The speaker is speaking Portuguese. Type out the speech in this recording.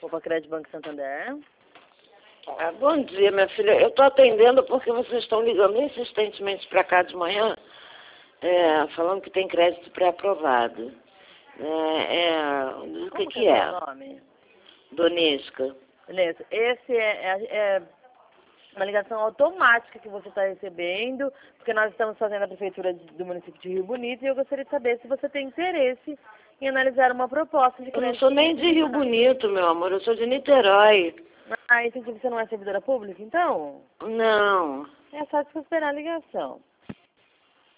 Opa, Crédito Banco Santander. Ah, bom dia, minha filha. Eu estou atendendo porque vocês estão ligando insistentemente para cá de manhã, falando que tem crédito pré-aprovado. O Como que é é? o seu nome? Donesca. Beleza. Esse é uma ligação automática que você está recebendo, porque nós estamos fazendo a prefeitura do município de Rio Bonito e eu gostaria de saber se você tem interesse em analisar uma proposta de Eu não crédito. sou nem de Rio Bonito, meu amor. Eu sou de Niterói. Ah, entendi. Você não é servidora pública, então? Não. É só esperar a ligação.